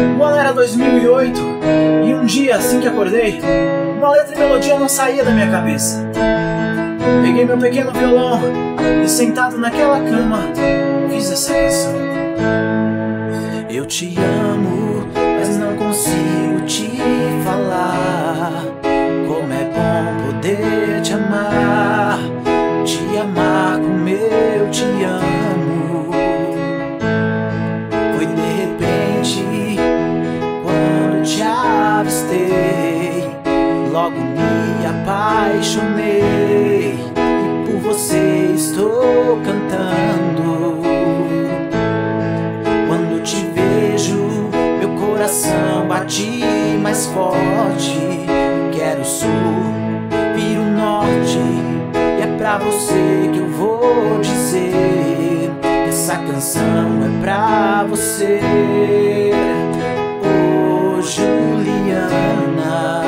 O ano era 2008 e um dia, assim que acordei, uma letra e melodia não saía da minha cabeça. Peguei meu pequeno violão e, sentado naquela cama, fiz essa canção. Eu te amo, mas não consigo te falar como é bom poder te amar como eu te amo. Foi de repente quando te avistei, logo me apaixonei e por você estou cantando. Quando te vejo, meu coração bate mais forte. Quero o sul, viro o norte, e é pra você que eu vou dizer que essa canção é pra você. Oh, Juliana.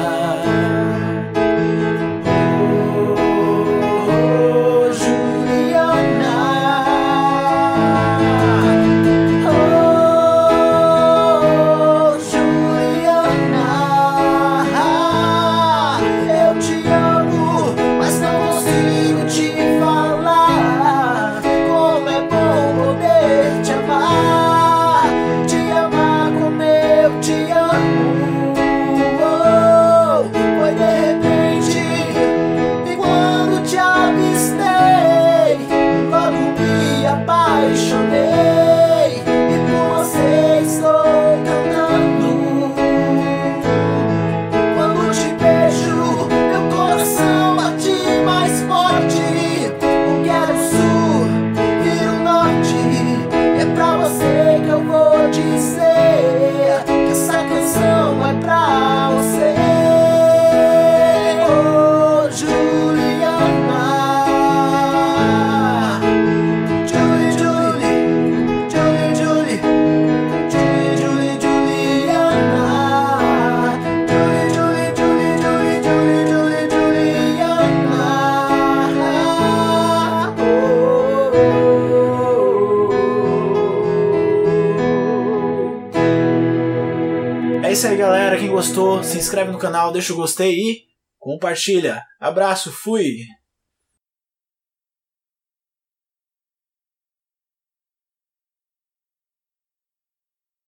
É isso aí, galera. Quem gostou, se inscreve no canal, deixa o gostei e compartilha. Abraço, fui!